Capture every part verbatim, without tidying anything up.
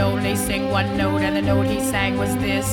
only sing one note, and the note he sang was this.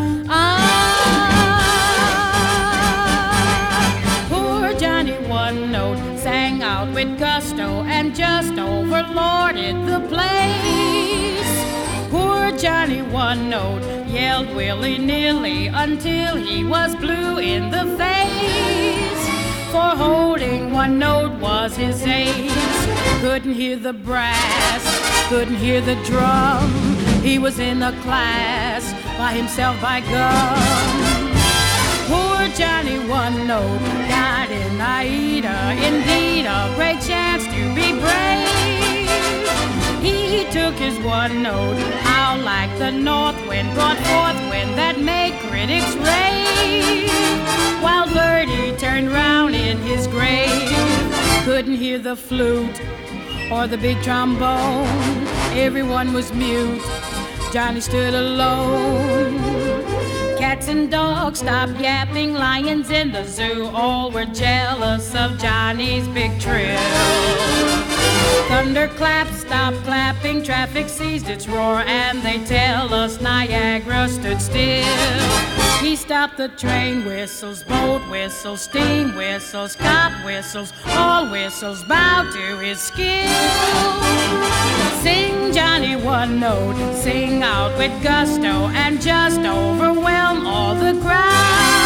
Ah, poor Johnny One Note sang out with gusto and just overlorded the place. Poor Johnny One Note yelled willy-nilly until he was blue in the face. For holding one note was his ace. Couldn't hear the brass, couldn't hear the drum. He was in a class by himself, by gum. Poor Johnny One Note died in Aida. Indeed, a great chance to be brave. He took his one note, how like the north wind brought forth wind that made critics rave. While Birdie turned round in his grave, couldn't hear the flute or the big trombone. Everyone was mute. Johnny stood alone. Cats and dogs stopped yapping, lions in the zoo all were jealous of Johnny's big trill. Thunderclaps stopped clapping, traffic ceased its roar, and they tell us Niagara stood still. He stopped the train whistles, boat whistles, steam whistles, cop whistles, all whistles bow to his skill. Sing Johnny One Note, sing out with gusto and just overwhelm all the crowd.